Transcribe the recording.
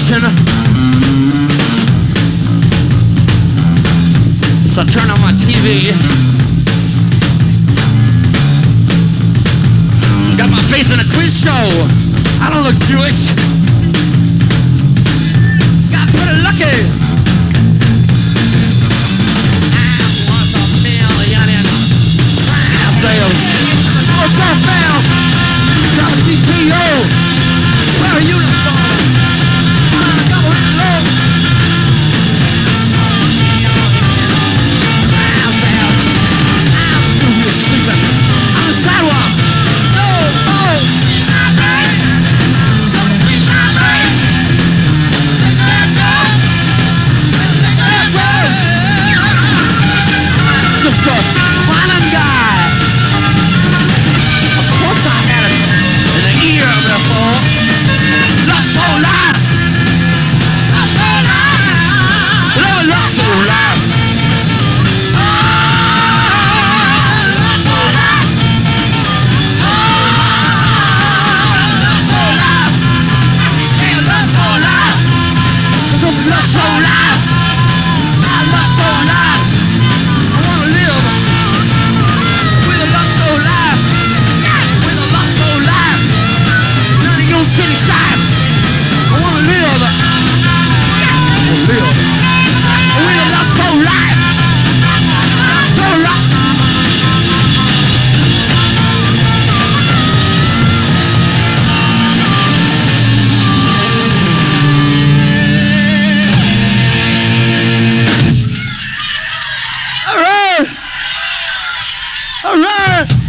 station. So I turn on my TV. Got my face in a quiz show. I don't look Jewish. Got pretty lucky. I was a million in trial sales. What's up, man? Got a DTO. Wear a uniform. Double low. Trial sales. I'm through here sleeping on the sidewalk. No, oh, just a violent guy. Of course I had it in the ear before. Lust for life. Lust for life. Lust for life. Lust for life. Lust for life. Hey, lust for life. Lust for life. Lust for life. I wanna live with a lust for life. With a lust for life. None of your city side. I wanna live. With a lust for life. For life. All right. All right.